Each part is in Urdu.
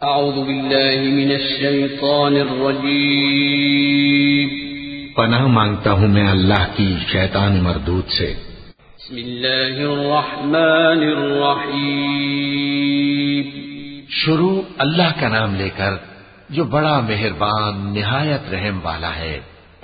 اعوذ باللہ من الشیطان الرجیم پناہ مانگتا ہوں میں اللہ کی شیطان مردود سے۔ بسم اللہ الرحمن الرحیم شروع اللہ کا نام لے کر جو بڑا مہربان نہایت رحم والا ہے۔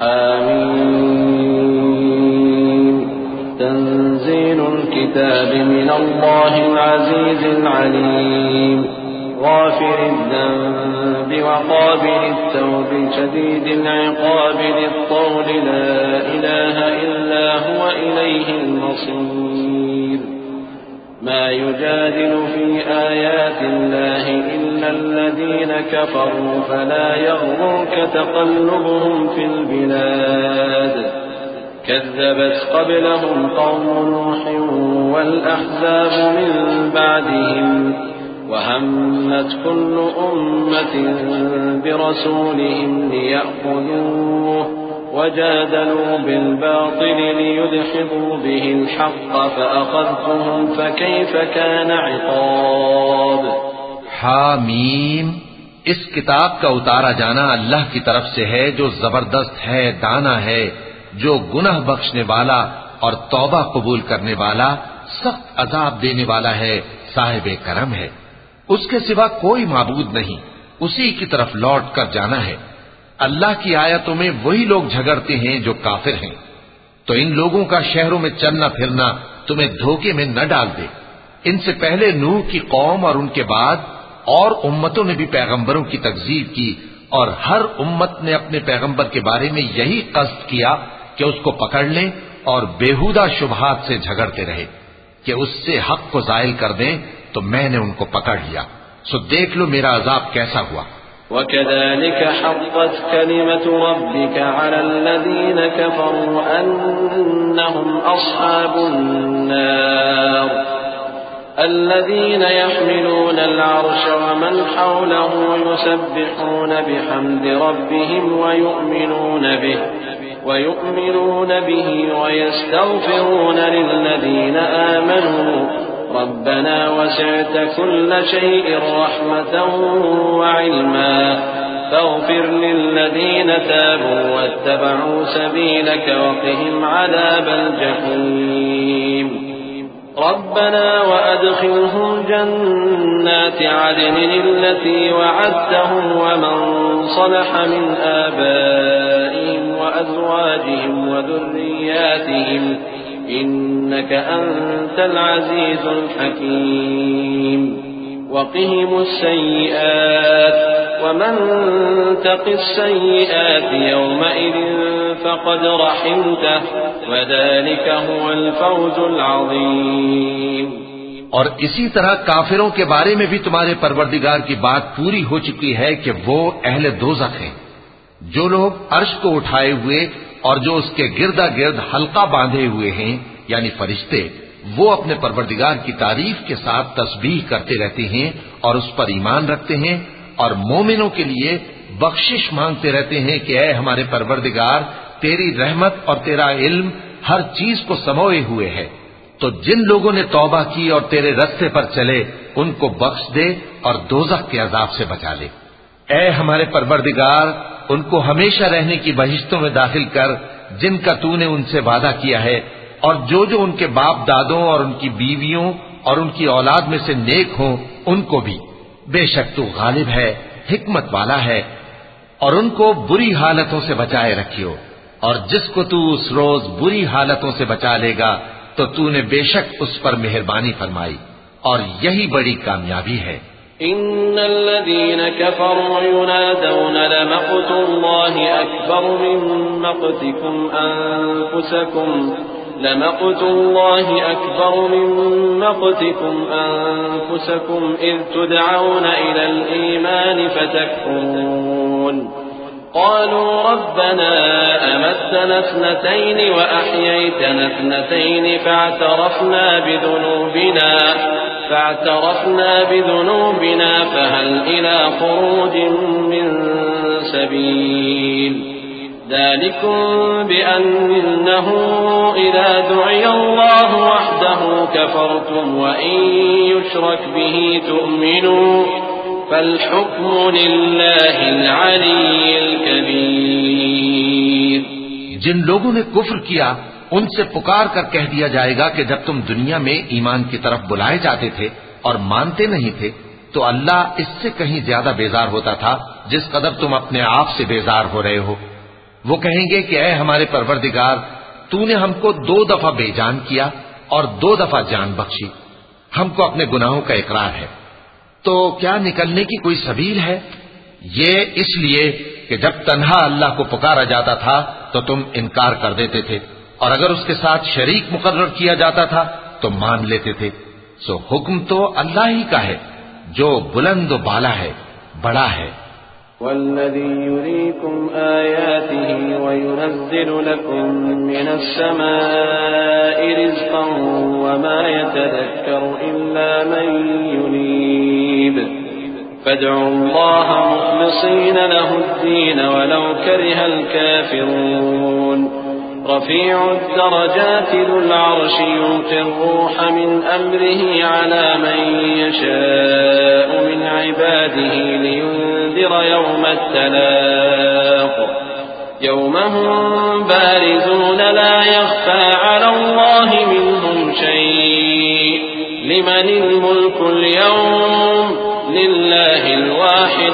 آمین تنزیل الكتاب من اللہ العزیز العلیم غافر الذنب وقابل التوب شديد العقاب ذي الطول لا إله إلا هو إليه المصير ما يجادل في آيات الله إلا الذين كفروا فلا يغرك تقلبهم في البلاد كذبت قبلهم قوم نوح والأحزاب من بعدهم وهمت كل أمة برسولهم ليأخذوه وجادلوا بالباطل ليدحضوا به الحق فأخذتهم فكيف كان عقاب۔ حامیم، اس کتاب کا اتارا جانا اللہ کی طرف سے ہے جو زبردست ہے، دانا ہے، جو گناہ بخشنے والا اور توبہ قبول کرنے والا، سخت عذاب دینے والا ہے، صاحب کرم ہے۔ اس کے سوا کوئی معبود نہیں، اسی کی طرف لوٹ کر جانا ہے۔ اللہ کی آیتوں میں وہی لوگ جھگڑتے ہیں جو کافر ہیں، تو ان لوگوں کا شہروں میں چلنا پھرنا تمہیں دھوکے میں نہ ڈال دے۔ ان سے پہلے نوح کی قوم اور ان کے بعد اور امتوں نے بھی پیغمبروں کی تکذیب کی، اور ہر امت نے اپنے پیغمبر کے بارے میں یہی قصد کیا کہ اس کو پکڑ لیں اور بیہودہ شبہات سے جھگڑتے رہے کہ اس سے حق کو زائل کر دیں، تو میں نے ان کو پکڑ لیا، سو دیکھ لو میرا عذاب کیسا ہوا۔ وَكَذَلِكَ حَقَّتْ كَلِمَةُ رَبِّكَ عَلَى الَّذِينَ كَفَرُوا أَنَّهُمْ أَصْحَابُ النَّارِ الَّذِينَ يَحْمِلُونَ الْعَرْشَ وَمَنْ حَوْلَهُ يُسَبِّحُونَ بِحَمْدِ رَبِّهِمْ وَيُؤْمِنُونَ بِهِ وَيَسْتَغْفِرُونَ لِلَّذِينَ آمَنُوا ربنا وسعت كل شيء رحمة وعلما فاغفر للذين تابوا واتبعوا سبيلك وقهم عذاب الجحيم ربنا وأدخلهم جنات عدن التي وعدتهم ومن صلح من آبائهم وأزواجهم وذرياتهم إنك أنت العزيز الحكيم وقهم السيئات ومن تق السيئات يومئذ فقد رحمته وذلك هو الفوز العظيم۔ اور اسی طرح کافروں کے بارے میں بھی تمہارے پروردگار کی بات پوری ہو چکی ہے کہ وہ اہل دوزخ ہیں۔ جو لوگ عرش کو اٹھائے ہوئے اور جو اس کے گردا گرد حلقہ باندھے ہوئے ہیں یعنی فرشتے، وہ اپنے پروردگار کی تعریف کے ساتھ تسبیح کرتے رہتے ہیں اور اس پر ایمان رکھتے ہیں، اور مومنوں کے لیے بخشش مانگتے رہتے ہیں کہ اے ہمارے پروردگار، تیری رحمت اور تیرا علم ہر چیز کو سموئے ہوئے ہے، تو جن لوگوں نے توبہ کی اور تیرے رستے پر چلے ان کو بخش دے اور دوزخ کے عذاب سے بچا لے۔ اے ہمارے پروردگار، ان کو ہمیشہ رہنے کی بہشتوں میں داخل کر جن کا تو نے ان سے وعدہ کیا ہے، اور جو ان کے باپ دادوں اور ان کی بیویوں اور ان کی اولاد میں سے نیک ہوں ان کو بھی، بے شک تو غالب ہے، حکمت والا ہے۔ اور ان کو بری حالتوں سے بچائے رکھیو، اور جس کو تو اس روز بری حالتوں سے بچا لے گا تو تو نے بے شک اس پر مہربانی فرمائی، اور یہی بڑی کامیابی ہے۔ إن الذين كفروا ينادون لمقت الله أكبر من مقتكم أنفسكم إذ تدعون إلى الإيمان فتكفرون قالوا ربنا أمتنا اثنتين وأحييتنا اثنتين فاعترفنا بذنوبنا فهل إلى خروج من سبيل ذلكم بأنه إذا دعي الله وحده كفرتم وإن يشرك به تؤمنوا فالحكم لله العلي الكبير. جن لوگوں نے کفر کیا ان سے پکار کر کہہ دیا جائے گا کہ جب تم دنیا میں ایمان کی طرف بلائے جاتے تھے اور مانتے نہیں تھے تو اللہ اس سے کہیں زیادہ بیزار ہوتا تھا جس قدر تم اپنے آپ سے بیزار ہو رہے ہو. وہ کہیں گے کہ اے ہمارے پروردگار، تو نے ہم کو 2 دفعہ بے جان کیا اور 2 دفعہ جان بخشی، ہم کو اپنے گناہوں کا اقرار ہے، تو کیا نکلنے کی کوئی سبیل ہے؟ یہ اس لیے کہ جب تنہا اللہ کو پکارا جاتا تھا تو تم انکار کر دیتے تھے، اور اگر اس کے ساتھ شریک مقرر کیا جاتا تھا تو مان لیتے تھے. سو حکم تو اللہ ہی کا ہے جو بلند و بالا ہے، بڑا ہے. والذي يريكم آياته وينزل لكم من السماء رزقا وما يتذكر إلا من ينيب فادعوا الله مخلصين له الدين ولو كره الكافرون. رفيع الدرجات ذو العرش يلقي الروح من أمره على من يشاء من عباده لينذر يوم التلاق يوم هم بارزون لا يخفى على الله منهم شيء لمن الملك اليوم لله الواحد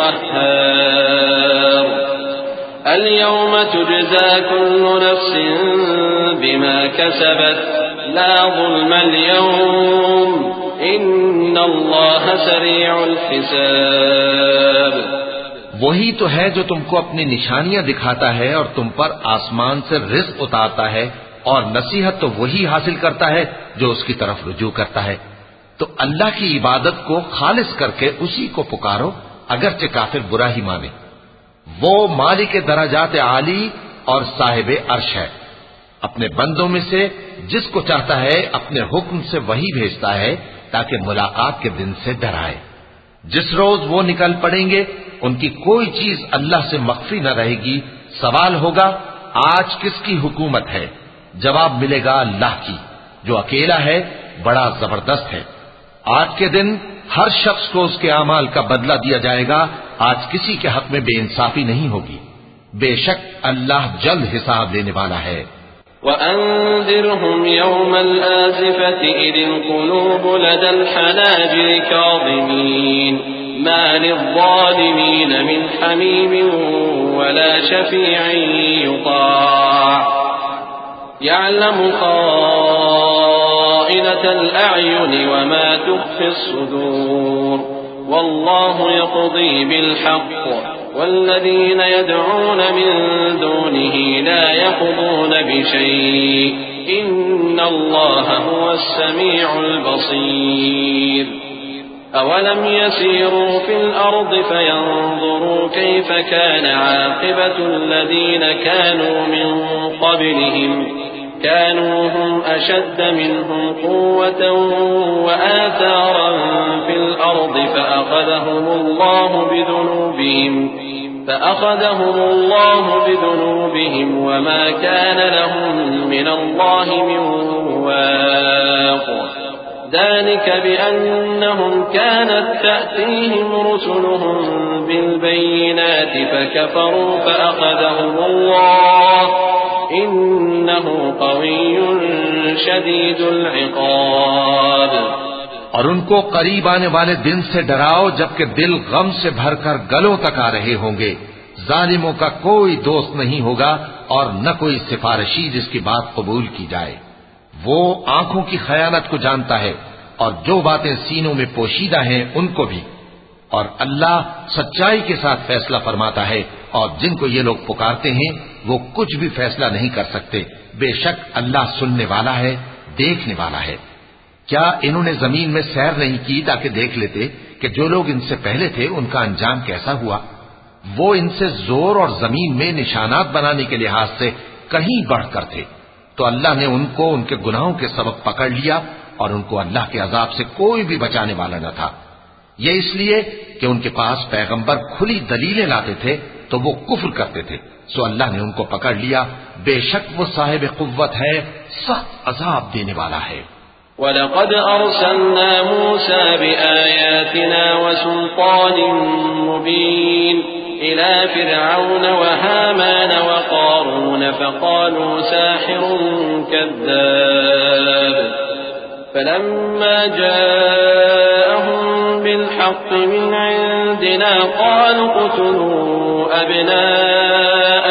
القهار. اليوم تجزى كل نفس بما كسبت لا ظلم اليوم إن الله سريع الحساب. وہی تو ہے جو تم کو اپنی نشانیاں دکھاتا ہے اور تم پر آسمان سے رزق اتارتا ہے، اور نصیحت تو وہی حاصل کرتا ہے جو اس کی طرف رجوع کرتا ہے. تو اللہ کی عبادت کو خالص کر کے اسی کو پکارو اگرچہ کافر برا ہی مانے. وہ مالک درجات عالی اور صاحب عرش ہے. اپنے بندوں میں سے جس کو چاہتا ہے اپنے حکم سے وہی بھیجتا ہے تاکہ ملاقات کے دن سے ڈرائے. جس روز وہ نکل پڑیں گے ان کی کوئی چیز اللہ سے مخفی نہ رہے گی. سوال ہوگا آج کس کی حکومت ہے؟ جواب ملے گا اللہ کی جو اکیلا ہے، بڑا زبردست ہے. آج کے دن ہر شخص کو اس کے اعمال کا بدلہ دیا جائے گا. آج کسی کے حق میں بے انصافی نہیں ہوگی. بے شک اللہ جلد حساب لینے والا ہے. وَأَنذِرْهُمْ يَوْمَ الْآزِفَةِ إِذِ الْقُلُوبُ لَدَى الْحَنَاجِرِ كَاظِمِينَ مَا لِلظَّالِمِينَ مِنْ حَمِيمٍ وَلَا شَفِيعٍ يُطَاعُ يَعْلَمُ خَائِنَةَ الْأَعْيُنِ وَمَا تُخْفِي الصُّدُورُ وَاللَّهُ يَقْضِي بِالْحَقِّ والذين يدعون من دونه لا يقضون بشيء إن الله هو السميع البصير. أولم يسيروا في الأرض فينظروا كيف كان عاقبة الذين كانوا من قبلهم كانوا هم أشد منهم قوة وآثارا في الأرض فأخذهم الله بذنوبهم وما كان لهم من الله من واق. ذلك بأنهم كانت تأتيهم رسلهم بالبينات فكفروا فأخذهم الله إنه قوي شديد العقاب. اور ان کو قریب آنے والے دن سے ڈراؤ جبکہ دل غم سے بھر کر گلوں تک آ رہے ہوں گے. ظالموں کا کوئی دوست نہیں ہوگا اور نہ کوئی سفارشی جس کی بات قبول کی جائے. وہ آنکھوں کی خیانت کو جانتا ہے اور جو باتیں سینوں میں پوشیدہ ہیں ان کو بھی. اور اللہ سچائی کے ساتھ فیصلہ فرماتا ہے اور جن کو یہ لوگ پکارتے ہیں وہ کچھ بھی فیصلہ نہیں کر سکتے. بے شک اللہ سننے والا ہے، دیکھنے والا ہے. کیا انہوں نے زمین میں سیر نہیں کی تاکہ دیکھ لیتے کہ جو لوگ ان سے پہلے تھے ان کا انجام کیسا ہوا؟ وہ ان سے زور اور زمین میں نشانات بنانے کے لحاظ سے کہیں بڑھ کر تھے. تو اللہ نے ان کو ان کے گناہوں کے سبب پکڑ لیا اور ان کو اللہ کے عذاب سے کوئی بھی بچانے والا نہ تھا. یہ اس لیے کہ ان کے پاس پیغمبر کھلی دلیلیں لاتے تھے تو وہ کفر کرتے تھے. سو اللہ نے ان کو پکڑ لیا. بے شک وہ صاحب قوت ہے، سخت عذاب دینے والا ہے. وَلَقَدْ أَرْسَلْنَا مُوسَى بِآيَاتِنَا وَسُلْطَانٍ مُبِينٍ إِلَى فِرْعَوْنَ وَهَامَانَ وَقَارُونَ فَقَالُوا سَاحِرٌ كَذَّابٌ فَلَمَّا جَاءَهُم بِالْحَقِّ مِنْ عِندِنَا قَالُوا اقْتُلُوا أَبْنَاءَ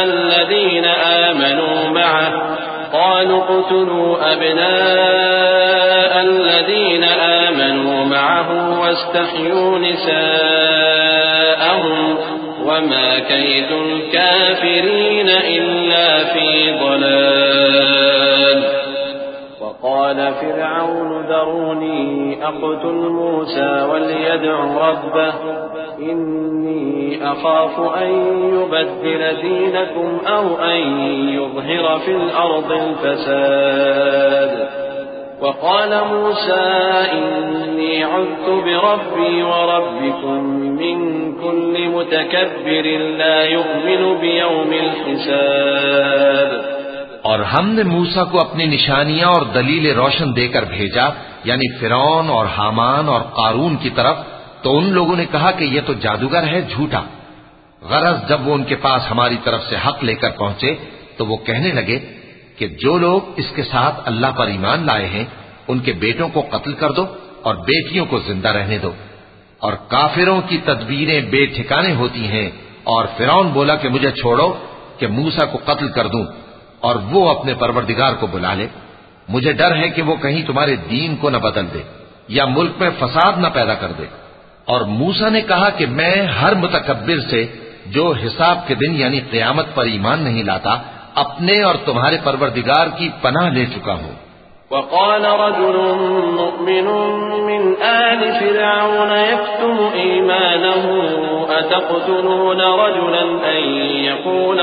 الَّذِينَ آمَنُوا مَعَهُ وَاسْتَحْيُوا نِسَاءَهُمْ وَمَا كَيْدُ الْكَافِرِينَ إِلَّا فِي ضَلَالٍ وقال فرعون ذروني أقتل موسى وليدع ربه إني أخاف أن يبدل دينكم أو أن يظهر في الأرض الفساد وقال موسى إني عذت بربي وربكم من كل متكبر لا يؤمن بيوم الحساب. اور ہم نے موسیٰ کو اپنی نشانیاں اور دلیل روشن دے کر بھیجا، یعنی فرعون اور حامان اور قارون کی طرف، تو ان لوگوں نے کہا کہ یہ تو جادوگر ہے، جھوٹا. غرض جب وہ ان کے پاس ہماری طرف سے حق لے کر پہنچے تو وہ کہنے لگے کہ جو لوگ اس کے ساتھ اللہ پر ایمان لائے ہیں ان کے بیٹوں کو قتل کر دو اور بیٹیوں کو زندہ رہنے دو. اور کافروں کی تدبیریں بے ٹھکانے ہوتی ہیں. اور فرعون بولا کہ مجھے چھوڑو کہ موسیٰ کو قتل کر دوں اور وہ اپنے پروردگار کو بلا لے. مجھے ڈر ہے کہ وہ کہیں تمہارے دین کو نہ بدل دے یا ملک میں فساد نہ پیدا کر دے. اور موسیٰ نے کہا کہ میں ہر متکبر سے جو حساب کے دن یعنی قیامت پر ایمان نہیں لاتا اپنے اور تمہارے پروردگار کی پناہ لے چکا ہوں. وقال رجل مؤمن من آل فرعون يكتم إيمانه أتقتلون رجلا أن يقول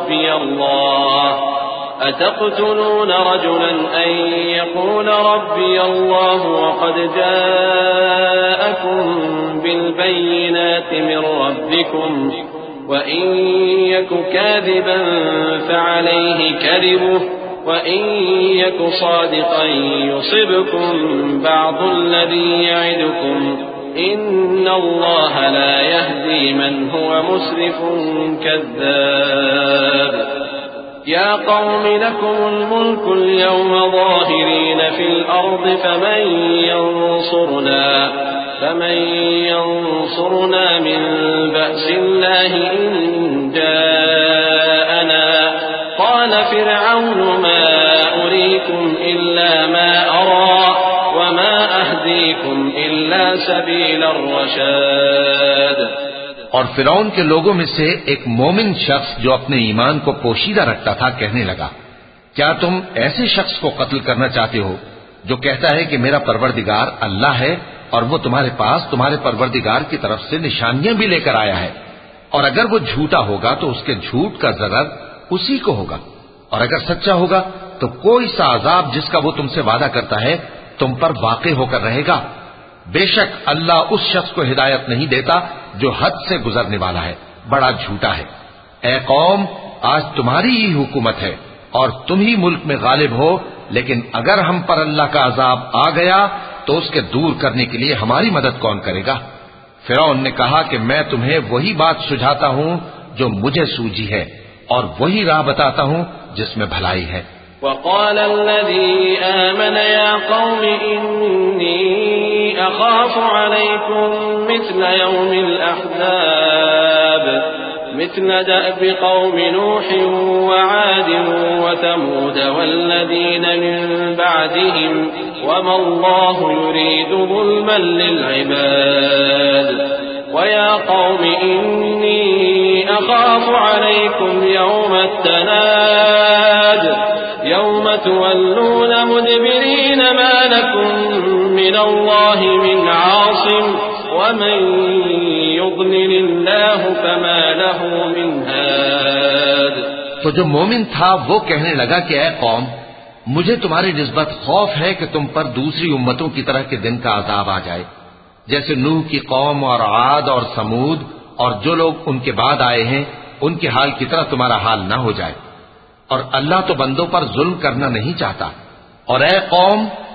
ربي الله وقد جاءكم بالبينات من ربكم وإن يك كاذبا فعليه كذبه وإن يك صادقا يصبكم بعض الذي يعدكم إن الله لا يهدي من هو مسرف كذاب. يا قوم لكم الملك اليوم ظاهرين في الأرض فمن ينصرنا من بأس الله إن جاءنا. قال فرعون ما أريكم إلا ما أرى وما أهديكم إلا سبيل الرشاد. اور فرعون کے لوگوں میں سے ایک مومن شخص جو اپنے ایمان کو پوشیدہ رکھتا تھا کہنے لگا، کیا تم ایسے شخص کو قتل کرنا چاہتے ہو جو کہتا ہے کہ میرا پروردگار اللہ ہے اور وہ تمہارے پاس تمہارے پروردگار کی طرف سے نشانیاں بھی لے کر آیا ہے؟ اور اگر وہ جھوٹا ہوگا تو اس کے جھوٹ کا ضرر اسی کو ہوگا، اور اگر سچا ہوگا تو کوئی سا عذاب جس کا وہ تم سے وعدہ کرتا ہے تم پر واقع ہو کر رہے گا. بے شک اللہ اس شخص کو ہدایت نہیں دیتا جو حد سے گزرنے والا ہے، بڑا جھوٹا ہے. اے قوم، آج تمہاری ہی حکومت ہے اور تم ہی ملک میں غالب ہو، لیکن اگر ہم پر اللہ کا عذاب آ گیا تو اس کے دور کرنے کے لیے ہماری مدد کون کرے گا؟ فرعون نے کہا کہ میں تمہیں وہی بات سجھاتا ہوں جو مجھے سوجھی ہے اور وہی راہ بتاتا ہوں جس میں بھلائی ہے. وقال الذي آمن يا قوم إني أخاف عليكم مثل يوم الأحزاب مثل دأب قوم نوح وعاد وثمود والذين من بعدهم وما الله يريد ظلما للعباد. ويا قوم إني أخاف عليكم يوم التناد يوم تولون مدبرين ما لكم من الله من عاصم ومن يضلل الله فما له من هاد. تو جو مومن تھا وہ کہنے لگا کہ اے قوم، مجھے تمہاری نسبت خوف ہے کہ تم پر دوسری امتوں کی طرح کے دن کا عذاب آ جائے، جیسے نوح کی قوم اور عاد اور سمود اور جو لوگ ان کے بعد آئے ہیں ان کے حال کی طرح تمہارا حال نہ ہو جائے. اور اللہ تو بندوں پر ظلم کرنا نہیں چاہتا. اور اے قوم،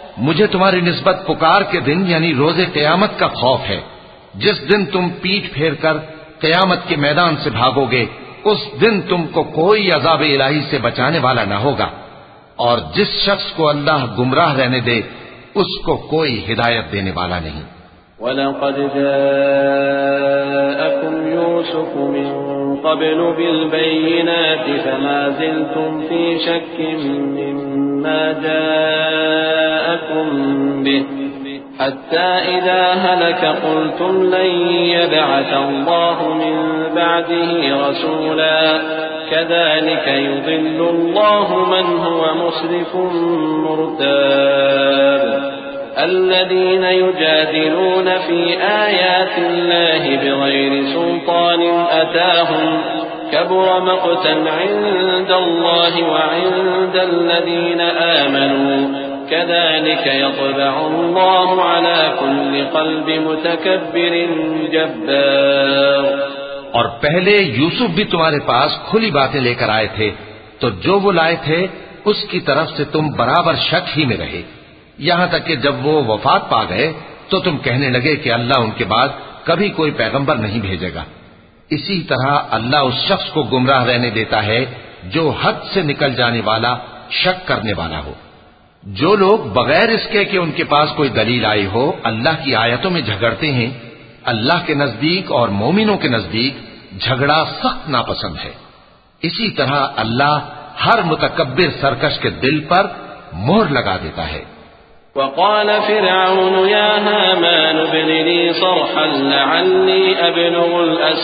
مجھے تمہاری نسبت پکار کے دن یعنی روز قیامت کا خوف ہے، جس دن تم پیٹ پھیر کر قیامت کے میدان سے بھاگو گے، اس دن تم کو کوئی عذاب الہی سے بچانے والا نہ ہوگا، اور جس شخص کو اللہ گمراہ رہنے دے اس کو کوئی ہدایت دینے والا نہیں۔ وَلَقَدْ جَاءَكُمْ يُوسُفُ مِنْ قَبْلُ بِالْبَيِّنَاتِ فَمَا زِلْتُمْ فِي شَكٍّ مِّمَّا جَاءَكُمْ بِهِ حَتَّى إِذَا هَلَكَ قُلْتُمْ لَنْ يَبْعَثَ اللَّهُ مِنْ بَعْدِهِ رَسُولًا كَذَلِكَ يُضِلُّ اللَّهُ مَنْ هُوَ مُسْرِفٌ مُرْتَابٌ الذين يجادلون في آيات الله بغير سلطان أتاهم كبر مقتا عند الله وعند الذين آمنوا كذلك يطبع الله على كل قلب متكبر جبار۔ اور پہلے یوسف بھی تمہارے پاس کھلی باتیں لے کر آئے تھے، تو جو وہ لائے تھے اس کی طرف سے تم برابر شک ہی میں رہے، یہاں تک کہ جب وہ وفات پا گئے تو تم کہنے لگے کہ اللہ ان کے بعد کبھی کوئی پیغمبر نہیں بھیجے گا۔ اسی طرح اللہ اس شخص کو گمراہ رہنے دیتا ہے جو حد سے نکل جانے والا، شک کرنے والا ہو۔ جو لوگ بغیر اس کے کہ ان کے پاس کوئی دلیل آئی ہو اللہ کی آیتوں میں جھگڑتے ہیں، اللہ کے نزدیک اور مومنوں کے نزدیک جھگڑا سخت ناپسند ہے۔ اسی طرح اللہ ہر متکبر سرکش کے دل پر مہر لگا دیتا ہے۔ وقال فرعون يا هامان ابن لي صرحا لعلي أبلغ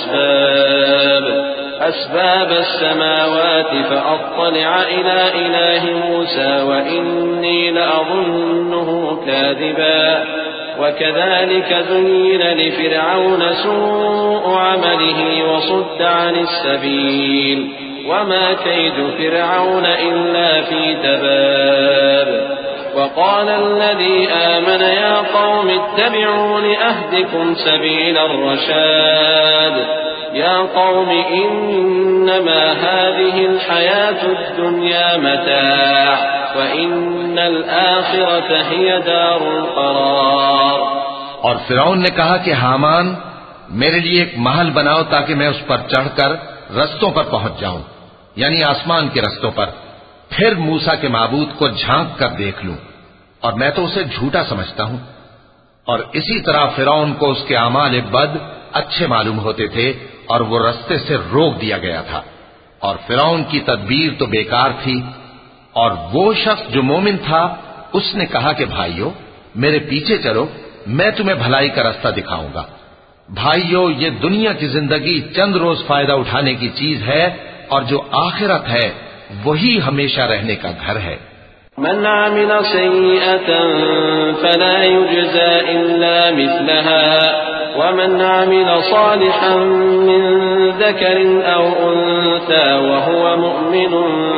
أسباب السماوات فأطلع إلى إله موسى وإني لأظنه كاذبا وكذلك زين لفرعون سوء عمله وصد عن السبيل وما كيد فرعون إلا في تباب وقال الذي آمن يا قوم اتبعون أهدكم سبيل الرشاد يا قوم إنما هذه الحياة الدنيا متاع وإن الآخرة هي دار القرار۔ اور فرعون نے کہا کہ حامان میرے لیے ایک محل بناؤ تاکہ میں اس پر چڑھ کر رستوں پر پہنچ جاؤں، یعنی آسمان کے رستوں پر، پھر موسیٰ کے معبود کو جھانک کر دیکھ لوں، اور میں تو اسے جھوٹا سمجھتا ہوں۔ اور اسی طرح فرعون کو اس کے اعمال بد اچھے معلوم ہوتے تھے اور وہ رستے سے روک دیا گیا تھا، اور فرعون کی تدبیر تو بیکار تھی۔ اور وہ شخص جو مومن تھا اس نے کہا کہ بھائیو میرے پیچھے چلو، میں تمہیں بھلائی کا رستہ دکھاؤں گا۔ بھائیو یہ دنیا کی زندگی چند روز فائدہ اٹھانے کی چیز ہے، اور جو آخرت ہے وہی ہمیشہ رہنے کا گھر ہے۔ من عمل سيئة فلا يجزى إلا مثلها ومن عمل صالحا من ذكر أو أنثى وهو مؤمن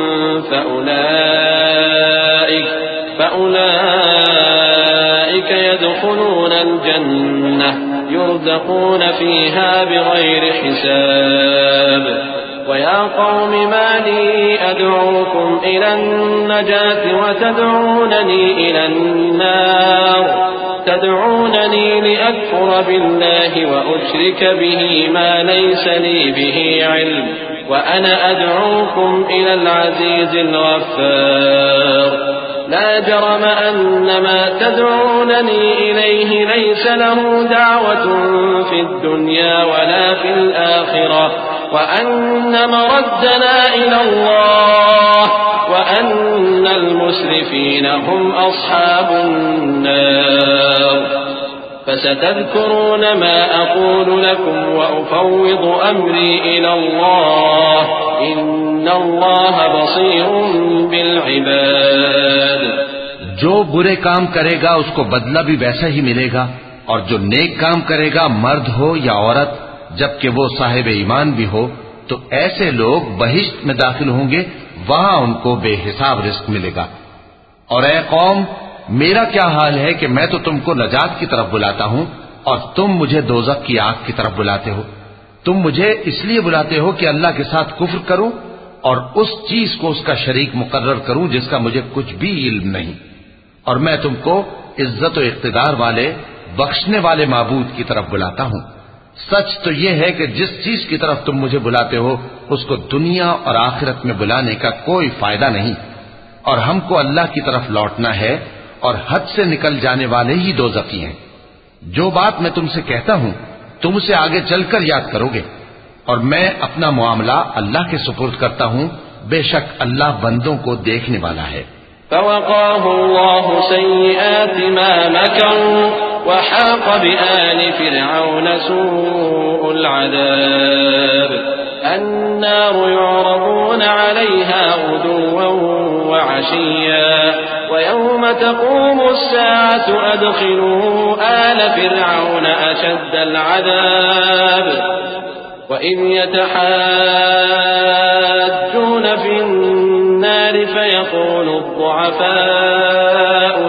فأولئك يدخلون الجنة يرزقون فيها بغير حساب۔ ويا قوم ما لي أدعوكم إلى النجاة وتدعونني إلى النار تدعونني لأكفر بالله وأشرك به ما ليس لي به علم وأنا أدعوكم إلى العزيز الغفار لا جرم أن ما تدعونني إليه ليس له دعوة في الدنيا ولا في الآخرة وأن مردنا إلى الله وأن المسرفين هم أصحاب النار۔ فستذكرون ما أقول لكم وأفوض أمري إلى الله إن الله بصير بالعباد۔ جو برے کام کرے گا اس کو بدلہ بھی ویسا ہی ملے گا، اور جو نیک کام کرے گا مرد ہو یا عورت جبکہ وہ صاحب ایمان بھی ہو تو ایسے لوگ بہشت میں داخل ہوں گے، وہاں ان کو بے حساب رزق ملے گا۔ اور اے قوم میرا کیا حال ہے کہ میں تو تم کو نجات کی طرف بلاتا ہوں اور تم مجھے دوزخ کی آگ کی طرف بلاتے ہو۔ تم مجھے اس لیے بلاتے ہو کہ اللہ کے ساتھ کفر کروں اور اس چیز کو اس کا شریک مقرر کروں جس کا مجھے کچھ بھی علم نہیں، اور میں تم کو عزت و اقتدار والے بخشنے والے معبود کی طرف بلاتا ہوں۔ سچ تو یہ ہے کہ جس چیز کی طرف تم مجھے بلاتے ہو اس کو دنیا اور آخرت میں بلانے کا کوئی فائدہ نہیں، اور ہم کو اللہ کی طرف لوٹنا ہے، اور حد سے نکل جانے والے ہی دوزخی ہیں۔ جو بات میں تم سے کہتا ہوں تم اسے آگے چل کر یاد کرو گے، اور میں اپنا معاملہ اللہ کے سپرد کرتا ہوں، بے شک اللہ بندوں کو دیکھنے والا ہے۔ فوقاه الله سيئات ما مكروا وحاق بآل فرعون سوء العذاب النار يعرضون عليها غدوا وعشيا ويوم تقوم الساعة أدخلوا آل فرعون أشد العذاب وإذ يتحاجون في النار فيقول الضعفاء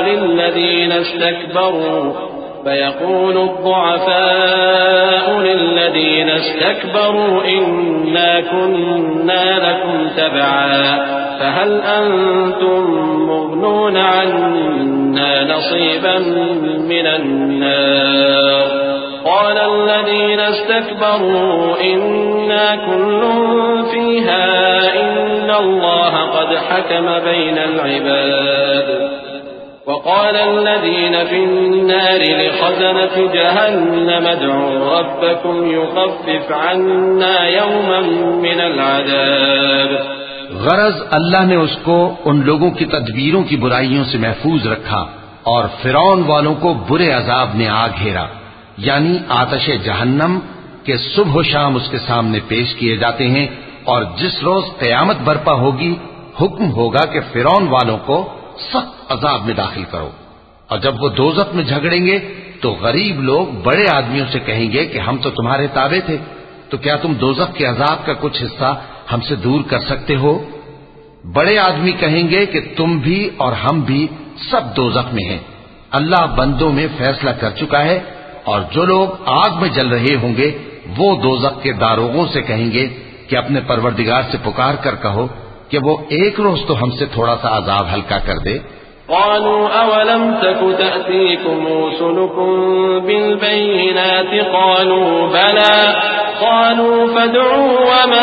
للذين استكبروا إنا كنا لكم تبعا فهل أنتم مغنون عنا نصيبا من النار قال الذين استكبروا إنا كل فيها إن الله قد حكم بين العباد وقال الذين في النار لخزنة جهنم ادعوا ربكم يخفف عنا يوما من العذاب۔ غرض اللہ نے اس کو ان لوگوں کی تدبیروں کی برائیوں سے محفوظ رکھا اور فرعون والوں کو برے عذاب نے آ گھیرا، یعنی آتش جہنم کے صبح و شام اس کے سامنے پیش کیے جاتے ہیں، اور جس روز قیامت برپا ہوگی حکم ہوگا کہ فرعون والوں کو سخت عذاب میں داخل کرو۔ اور جب وہ دوزخ میں جھگڑیں گے تو غریب لوگ بڑے آدمیوں سے کہیں گے کہ ہم تو تمہارے تابع تھے، تو کیا تم دوزخ کے عذاب کا کچھ حصہ ہم سے دور کر سکتے ہو؟ بڑے آدمی کہیں گے کہ تم بھی اور ہم بھی سب دوزخ میں ہیں، اللہ بندوں میں فیصلہ کر چکا ہے، اور جو لوگ آگ میں جل رہے ہوں گے وہ دوزخ کے داروغوں سے کہیں گے کہ اپنے پروردگار سے پکار کر کہو کہ وہ ایک روز تو ہم سے تھوڑا سا عذاب ہلکا کر دے۔ قالوا أولم تك تأتيكم رسلكم بالبينات قالوا بلى قالوا فادعوا وما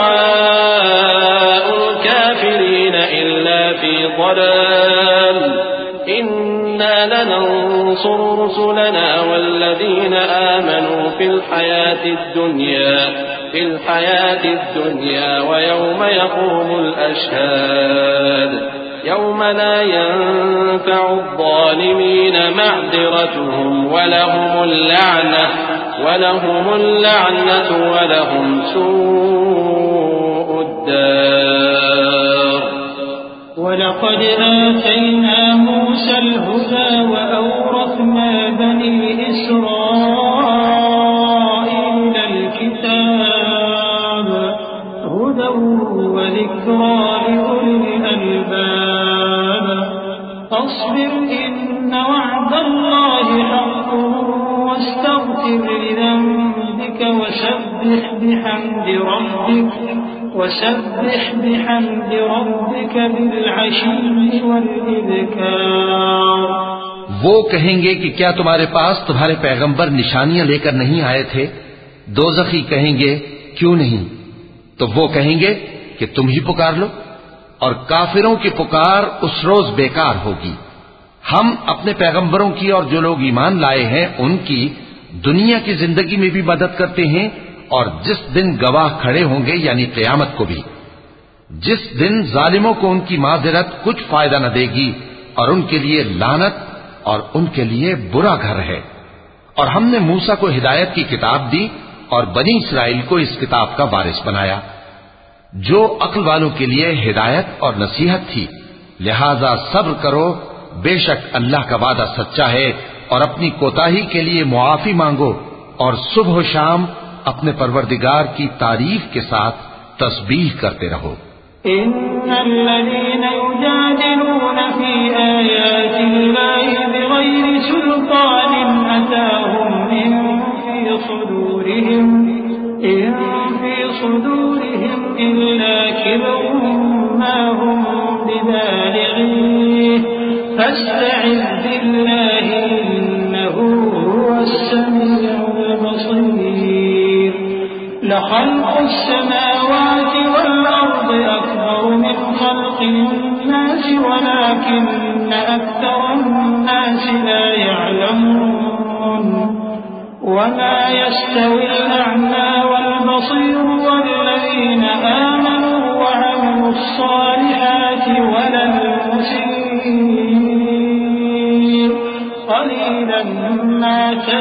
دعاء الكافرين إلا في ضلال إنا لننصر رسلنا والذين آمنوا في الحياة الدنيا ويوم يقوم الأشهاد يوم لا ينفع الظالمين معذرتهم ولهم اللعنة ولهم سوء الدار۔ ولقد آتينا موسى الهدى وأورثنا بني إسرائيل الكتاب هدى وذكرى لأولي الألباب فاصبر إن وعد الله حق واستغفر لذنبك وسبح بحمد ربك بالعشي والإبكار۔ وہ کہیں گے کہ کیا تمہارے پاس تمہارے پیغمبر نشانیاں لے کر نہیں آئے تھے؟ دوزخی کہیں گے کیوں نہیں؟ تو وہ کہیں گے کہ تم ہی پکار لو، اور کافروں کی پکار اس روز بیکار ہوگی۔ ہم اپنے پیغمبروں کی اور جو لوگ ایمان لائے ہیں ان کی دنیا کی زندگی میں بھی مدد کرتے ہیں، اور جس دن گواہ کھڑے ہوں گے یعنی قیامت کو بھی، جس دن ظالموں کو ان کی معذرت کچھ فائدہ نہ دے گی، اور ان کے لیے لعنت اور ان کے لیے برا گھر ہے۔ اور ہم نے موسیٰ کو ہدایت کی کتاب دی اور بنی اسرائیل کو اس کتاب کا وارث بنایا، جو عقل والوں کے لیے ہدایت اور نصیحت تھی۔ لہذا صبر کرو، بے شک اللہ کا وعدہ سچا ہے، اور اپنی کوتاہی کے لیے معافی مانگو، اور صبح و شام اپنے پروردگار کی تعریف کے ساتھ تسبیح کرتے رہو۔ إن الذين يجادلون في آيات الله بغير سلطان أتاهم إن في صدورهم إلا كبر ما هم ببالغيه فاستعذ بالله إنه هو السميع البصير لخلق السماوات والأرض أكبر من خلق الناس ولكن أكثر الناس لا يعلمون وما يستوي الأعمى والبصير والذين آمنوا وعملوا الصالحات ولا المسيء قليلا ما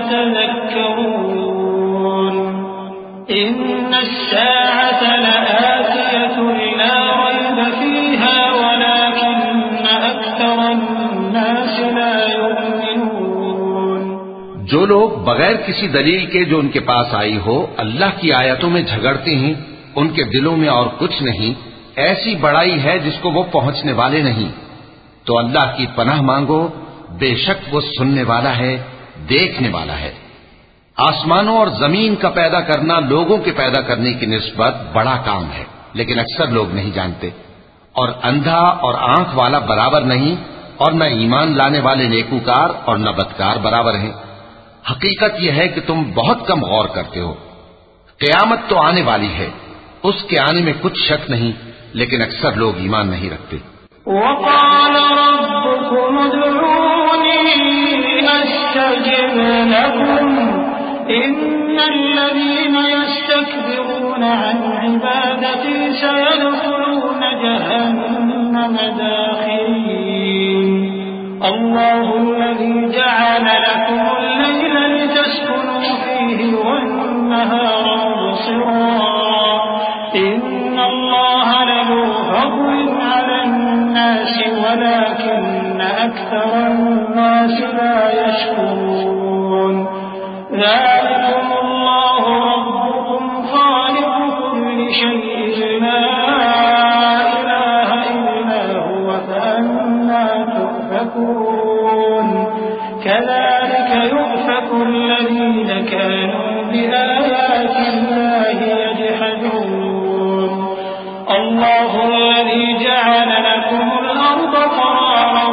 تتذكرون إن الساعة لآتية لا ريب فيها ولكن أكثر الناس لا يؤمنون جو لوگ بغیر کسی دلیل کے جو ان کے پاس آئی ہو اللہ کی آیتوں میں جھگڑتے ہیں ان کے دلوں میں اور کچھ نہیں ایسی بڑائی ہے جس کو وہ پہنچنے والے نہیں تو اللہ کی پناہ مانگو بے شک وہ سننے والا ہے دیکھنے والا ہے آسمانوں اور زمین کا پیدا کرنا لوگوں کے پیدا کرنے کی نسبت بڑا کام ہے لیکن اکثر لوگ نہیں جانتے اور اندھا اور آنکھ والا برابر نہیں اور نہ ایمان لانے والے نیکوکار اور نہ بدکار برابر ہیں حقیقت یہ ہے کہ تم بہت کم غور کرتے ہو قیامت تو آنے والی ہے اس کے آنے میں کچھ شک نہیں لیکن اکثر لوگ ایمان نہیں رکھتے وقال ربكم ادعوني أستجب لكم إن الذين يستكبرون عن عبادتي سيدخلون جهنم داخرين الله الذي جعل لكم الليل لتسكنوا فيه والنهار مبصرا إن الله لذو فضل على الناس ولكن أكثر الناس لا يشكرون ذلكم الله ربكم خالق كل شيء لا إله إلا هو فأنا تؤفكون كذلك يؤفك الذين كانوا بآيات الله يجحدون الله الذي جعل لكم الأرض قرارا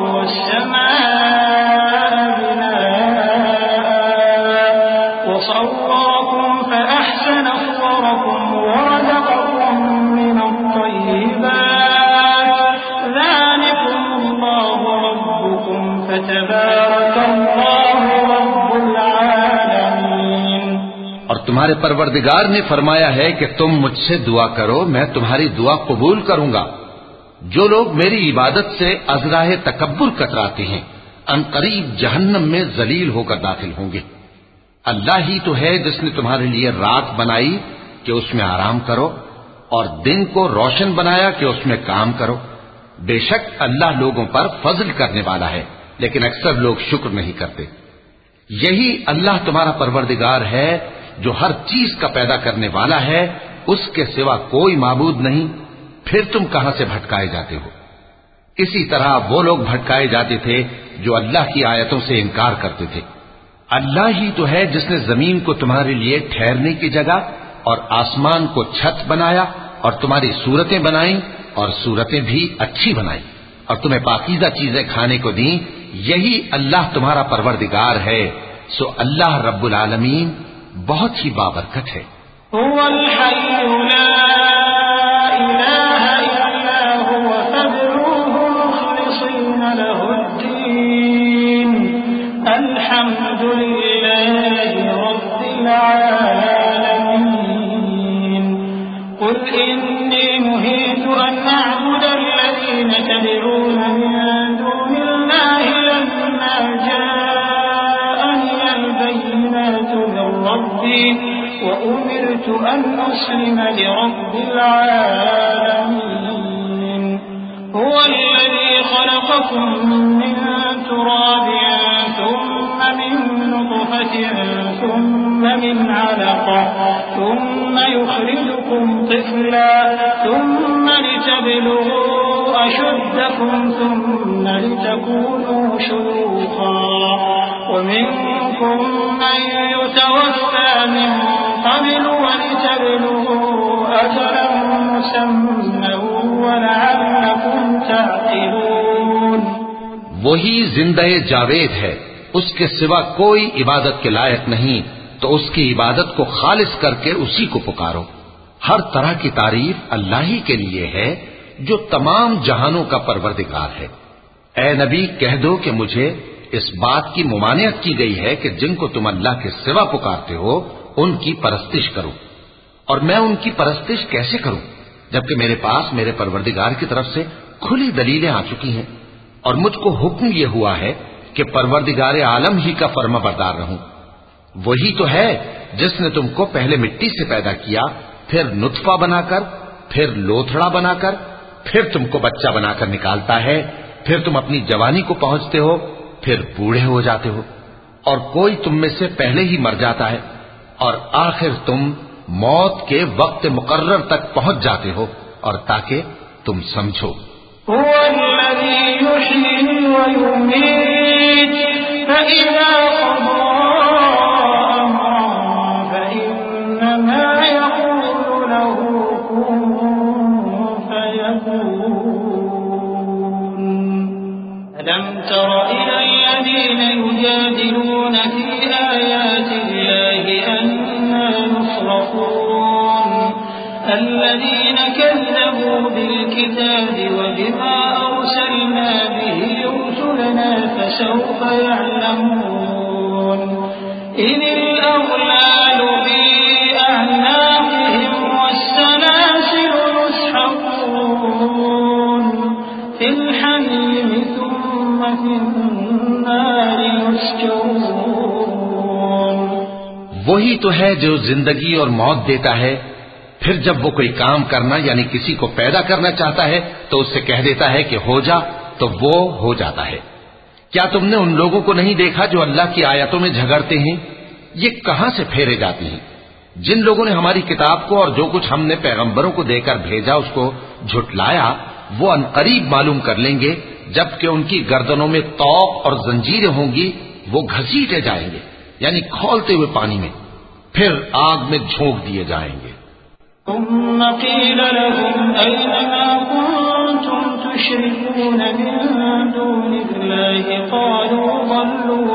والسماء بناء وصوركم فأحسن صوركم ورزقكم من الطيبات ذلكم الله ربكم فتبارك الله رب العالمين اور تمہارے پروردگار نے فرمایا ہے کہ تم مجھ سے دعا کرو میں تمہاری دعا قبول کروں گا جو لوگ میری عبادت سے ازراہ تکبر کتراتے ہیں عنقریب جہنم میں ذلیل ہو کر داخل ہوں گے اللہ ہی تو ہے جس نے تمہارے لیے رات بنائی کہ اس میں آرام کرو اور دن کو روشن بنایا کہ اس میں کام کرو بے شک اللہ لوگوں پر فضل کرنے والا ہے لیکن اکثر لوگ شکر نہیں کرتے یہی اللہ تمہارا پروردگار ہے جو ہر چیز کا پیدا کرنے والا ہے اس کے سوا کوئی معبود نہیں پھر تم کہاں سے بھٹکائے جاتے ہو اسی طرح وہ لوگ بھٹکائے جاتے تھے جو اللہ کی آیتوں سے انکار کرتے تھے اللہ ہی تو ہے جس نے زمین کو تمہارے لیے ٹھہرنے کی جگہ اور آسمان کو چھت بنایا اور تمہاری صورتیں بنائیں اور صورتیں بھی اچھی بنائیں اور تمہیں پاکیزہ چیزیں کھانے کو دیں یہی اللہ تمہارا پروردگار ہے سو اللہ رب العالمین بہت ہی بابرکت ہے هو الحي لا إله إلا هو فادعوه مخلصين له الدين الحمد لله رب العالمين قل إني نهيت أن أعبد الذين تدعون من دون الله لما جاءني البينات من ربي وأمرت أن أسلم لرب العالمين هو الذي خلقكم من تراب ثم من نطفة ثم من علقة ثم يخرجكم طفلا ثم لتبلغوا أشدكم ثم لتكونوا شيوخا ومنكم من يتوفى من قبل ولتبلغوا أجلا مسمى ولعلكم تعقلون وہی زندہ جاوید ہے، اس کے سوا کوئی عبادت کے لائق نہیں، تو اس کی عبادت کو خالص کر کے اسی کو پکارو۔ ہر طرح کی تعریف اللہ ہی کے لیے ہے جو تمام جہانوں کا پروردگار ہے۔ اے نبی کہہ دو کہ مجھے اس بات کی ممانعت کی گئی ہے کہ جن کو تم اللہ کے سوا پکارتے ہو ان کی پرستش کرو، اور میں ان کی پرستش کیسے کروں جبکہ میرے پاس میرے پروردگار کی طرف سے کھلی دلیلیں آ چکی ہیں، اور مجھ کو حکم یہ ہوا ہے کہ پروردگار عالم ہی کا فرما بردار رہوں۔ وہی تو ہے جس نے تم کو پہلے مٹی سے پیدا کیا، پھر نطفہ بنا کر، پھر لوتھڑا بنا کر، پھر تم کو بچہ بنا کر نکالتا ہے، پھر تم اپنی جوانی کو پہنچتے ہو، پھر بوڑھے ہو جاتے ہو، اور کوئی تم میں سے پہلے ہی مر جاتا ہے، اور آخر تم موت کے وقت مقرر تک پہنچ جاتے ہو، اور تاکہ تم سمجھو۔ هو الذي يحيي ويميت فإذا قضى أمرا فإنما يقول له كن فيكون ألم تر إلى الذين يجادلون في آيات الله أنى يصرفون الذين كذبوا بالكتاب وبما أرسلنا به رسلنا فسوف يعلمون إن الأغلال في أعناقهم والسلاسل يسحبون في الحميم ثم في النار يسجرون۔ وہی تو ہے جو زندگی اور موت دیتا ہے، پھر جب وہ کوئی کام کرنا یعنی کسی کو پیدا کرنا چاہتا ہے تو اس سے کہہ دیتا ہے کہ ہو جا، تو وہ ہو جاتا ہے۔ کیا تم نے ان لوگوں کو نہیں دیکھا جو اللہ کی آیتوں میں جھگڑتے ہیں؟ یہ کہاں سے پھیرے جاتی ہیں؟ جن لوگوں نے ہماری کتاب کو اور جو کچھ ہم نے پیغمبروں کو دے کر بھیجا اس کو جھٹلایا، وہ عنقریب معلوم کر لیں گے جبکہ ان کی گردنوں میں طوق اور زنجیریں ہوں گی، وہ گھسیٹے جائیں گے یعنی کھولتے ہوئے پانی میں، پھر آگ میں جھونک دیے جائیں گے۔ ثم قيل لهم أين ما كنتم تشركون من دون الله قالوا ضلوا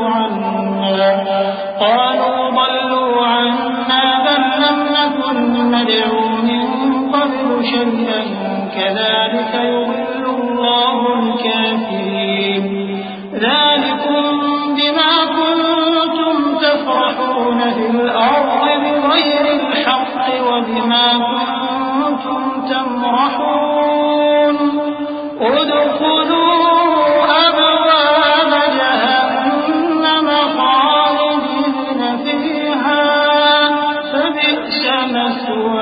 عنا بل لم نكن ندعو من قبل شيئا كذلك يضل الله الكافرين ذلكم بما كنتم تفرحون في الأرض بغير الحق وبما كنتم تمرحون ادخلوا أبواب جهنم خالدين فيها فبئس مثوى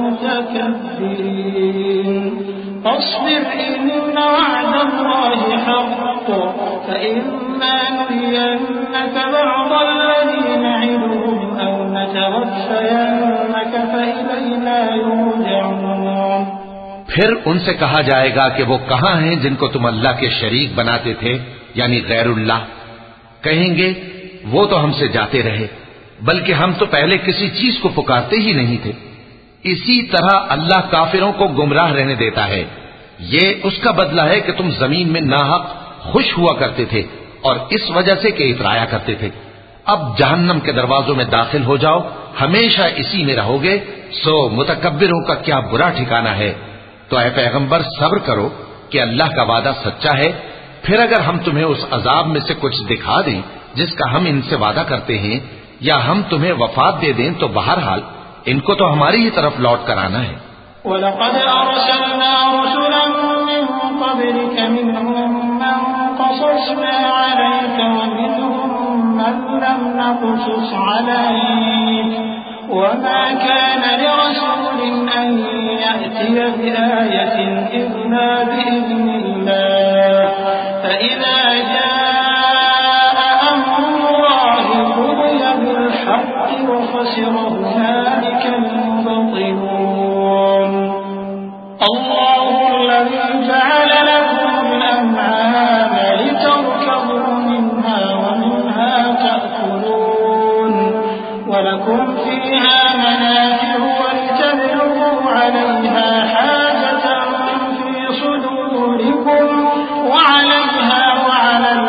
المتكبرين فاصبر إن وعد الله حق فإما نرينك بعض الذي نعدهم أو نتوفينك فإلينا يرجعون۔ پھر ان سے کہا جائے گا کہ وہ کہاں ہیں جن کو تم اللہ کے شریک بناتے تھے یعنی غیر اللہ؟ کہیں گے وہ تو ہم سے جاتے رہے، بلکہ ہم تو پہلے کسی چیز کو پکارتے ہی نہیں تھے۔ اسی طرح اللہ کافروں کو گمراہ رہنے دیتا ہے، یہ اس کا بدلہ ہے کہ تم زمین میں ناحق خوش ہوا کرتے تھے اور اس وجہ سے کہ اترایا کرتے تھے۔ اب جہنم کے دروازوں میں داخل ہو جاؤ، ہمیشہ اسی میں رہو گے، سو متکبروں کا کیا برا ٹھکانہ ہے۔ تو اے پیغمبر صبر کرو کہ اللہ کا وعدہ سچا ہے، پھر اگر ہم تمہیں اس عذاب میں سے کچھ دکھا دیں جس کا ہم ان سے وعدہ کرتے ہیں، یا ہم تمہیں وفات دے دیں، تو بہرحال ان کو تو ہماری ہی طرف لوٹ کر آنا ہے۔ وَلَقَدْ أَرْسَلْنَا رُسُلًا مِّن قَبْلِكَ مِنْهُم مَّن قَصَصْنَا عَلَيْكَ وَمِنْهُم مَّن لَّمْ نَقْصُصْ عَلَيْكَ وَمَا كَانَ لِرَسُولٍ أَن يَأْتِيَ بِآيَةٍ إِلَّا بِإِذْنِ اللَّهِ فَإِذَا جَاءَ أَمْرُ اللَّهِ قُضِيَ بِالْحَقِّ وَخَسِرَ هُنَالِكَ الْمُبْطِلُونَ الله الذي جعل لكم الأنعام لتركبوا منها ومنها تأكلون ولكم فيها منافع ولتبلغوا عليها حاجة في صدوركم وعليها وعلى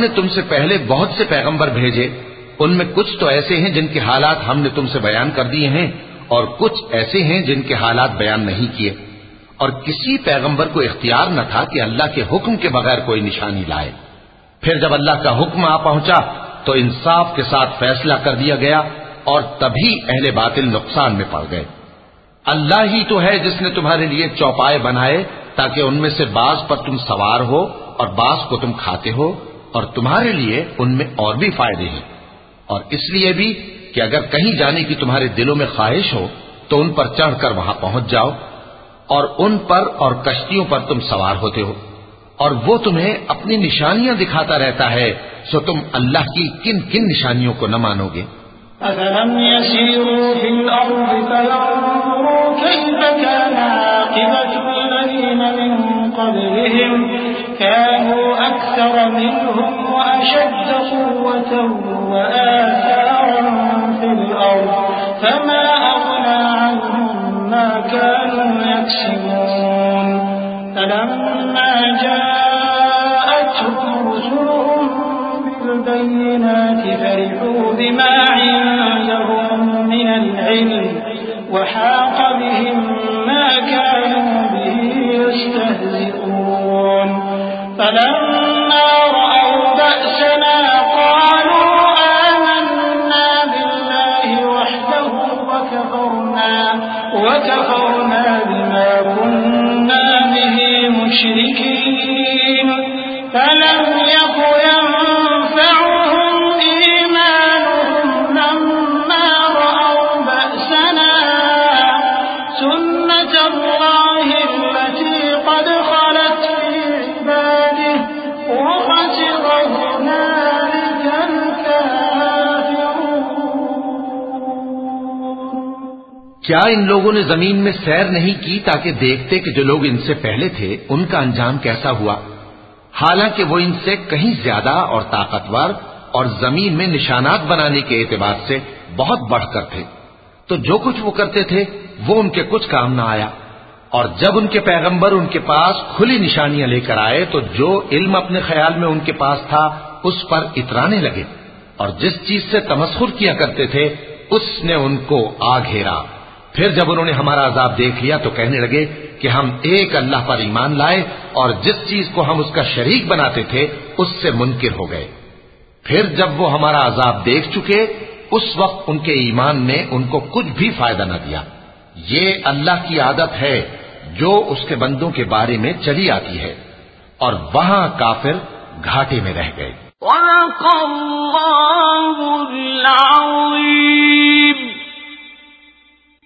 نے تم سے پہلے بہت سے پیغمبر بھیجے، ان میں کچھ تو ایسے ہیں جن کے حالات ہم نے تم سے بیان کر دیے ہیں، اور کچھ ایسے ہیں جن کے حالات بیان نہیں کیے، اور کسی پیغمبر کو اختیار نہ تھا کہ اللہ کے حکم کے بغیر کوئی نشانی لائے۔ پھر جب اللہ کا حکم آ پہنچا تو انصاف کے ساتھ فیصلہ کر دیا گیا، اور تبھی اہل باطل نقصان میں پڑ گئے۔ اللہ ہی تو ہے جس نے تمہارے لیے چوپائے بنائے تاکہ ان میں سے بعض پر تم سوار ہو اور بعض کو تم کھاتے ہو، اور تمہارے لیے ان میں اور بھی فائدے ہیں، اور اس لیے بھی کہ اگر کہیں جانے کی تمہارے دلوں میں خواہش ہو تو ان پر چڑھ کر وہاں پہنچ جاؤ، اور ان پر اور کشتیوں پر تم سوار ہوتے ہو، اور وہ تمہیں اپنی نشانیاں دکھاتا رہتا ہے، سو تم اللہ کی کن کن نشانیوں کو نہ مانو گے؟ أَفَلَمْ يَسِيرُوا فِي الْأَرْضِ فَيَنظُرُوا كَيْفَ كَانَ عَاقِبَةُ الَّذِينَ مِن قَبْلِهِمْ كَانُوا أَكْثَرَ مِنْهُمْ وَأَشَدَّ قُوَّةً وَآثَارًا فِي الْأَرْضِ فَمَا أَغْنَى عَنْهُمْ مَا كَانُوا يَكْسِبُونَ فَلَمَّا جَاءَتْهُمْ رُسُلُهُم بِالْبَيِّنَاتِ فَرِحُوا بِمَا عِندَهُم مِّنَ الْعِلْمِ وَحَاقَ بِهِم مَّا كَانُوا بِهِ يَسْتَهْزِئُونَ فَلَمَّا رَأَوْا بَأْسَنَا قَالُوا آمَنَّا بِاللَّهِ وَحْدَهُ وَكَفَرْنَا بِمَا كُنَّا بِهِ مُشْرِكِينَ فَلَمْ يَكُ يَنفَعُهُمْ إِيمَانُهُمْ لَمَّا رَأَوْا بَأْسَنَا سُنَّتَ اللَّهِ الَّتِي قَدْ خَلَتْ فِي عِبَادِهِ وَخَسِرَ هُنَالِكَ الْكَافِرُونَ۔ کیا ان لوگوں نے زمین میں سیر نہیں کی تاکہ دیکھتے کہ جو لوگ ان سے پہلے تھے ان کا انجام کیسا ہوا، حالانکہ وہ ان سے کہیں زیادہ اور طاقتور اور زمین میں نشانات بنانے کے اعتبار سے بہت بڑھ کر تھے، تو جو کچھ وہ کرتے تھے وہ ان کے کچھ کام نہ آیا، اور جب ان کے پیغمبر ان کے پاس کھلی نشانیاں لے کر آئے تو جو علم اپنے خیال میں ان کے پاس تھا اس پر اترانے لگے، اور جس چیز سے تمسخر کیا کرتے تھے اس نے ان کو آ گھیرا۔ پھر جب انہوں نے ہمارا عذاب دیکھ لیا تو کہنے لگے کہ ہم ایک اللہ پر ایمان لائے اور جس چیز کو ہم اس کا شریک بناتے تھے اس سے منکر ہو گئے۔ پھر جب وہ ہمارا عذاب دیکھ چکے اس وقت ان کے ایمان نے ان کو کچھ بھی فائدہ نہ دیا۔ یہ اللہ کی عادت ہے جو اس کے بندوں کے بارے میں چلی آتی ہے، اور وہاں کافر گھاٹے میں رہ گئے۔ وَلَقَ اللَّهُ